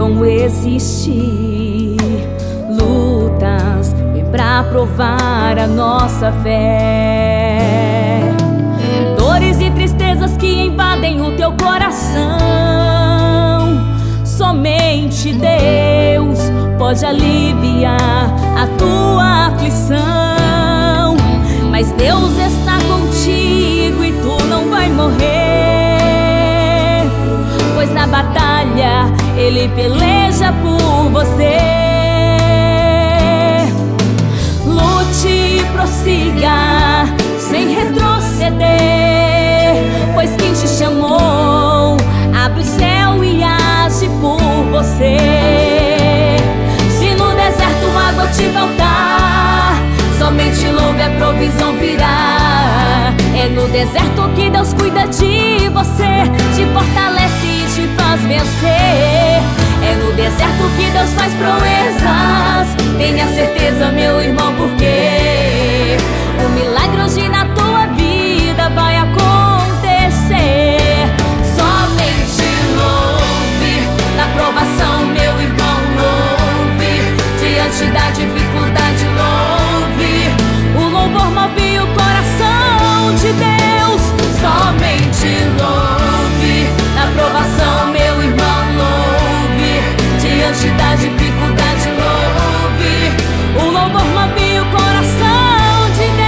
vão existir lutas, vem pra provar a nossa fé. Dores e tristezas que invadem o teu coração, somente Deus pode aliviar a tua aflição. Mas Deus está contigo e tu não vai morrer, pois na batalha Ele peleja por você. Lute e prossiga sem retroceder, pois quem te chamou abre o céu e age por você. Se no deserto água te faltar, somente louve, a provisão virá. É no deserto que Deus cuida de você, te fortalece e te faz vencer. É no deserto que Deus faz proezas, tenha certeza, meu irmão, porque o milagre hoje na tua vida vai acontecer. Somente louve, na provação, meu irmão, louve. Diante da dificuldade, louve. O louvor move o coração de Deus. Somente louve, na provação, meu irmão, louve. Diante da dificuldade, louve. O louvor move o coração de Deus.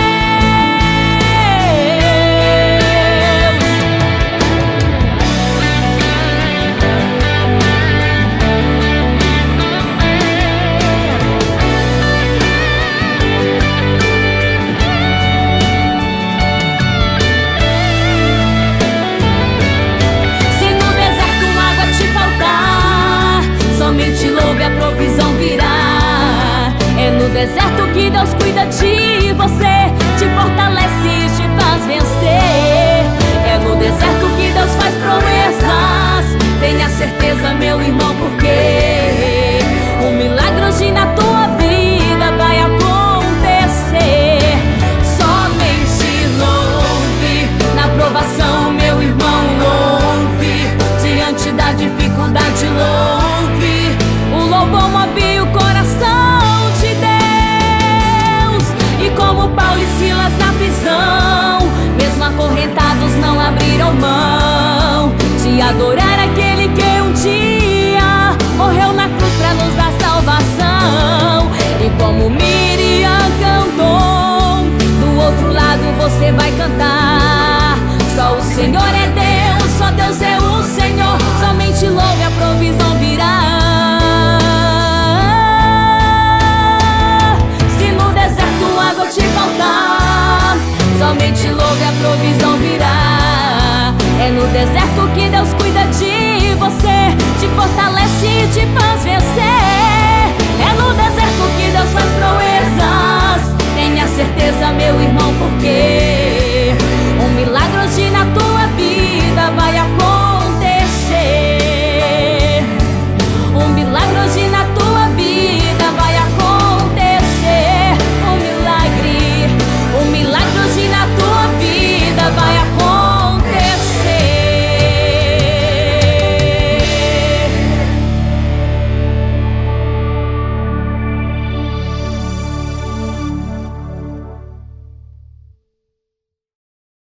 Se no deserto água te faltar, somente louve, a provisão virá. É no deserto que Deus cuida de você, te fortalece e te faz vencer. É no deserto que Deus faz proezas, tenha certeza, meu irmão, porque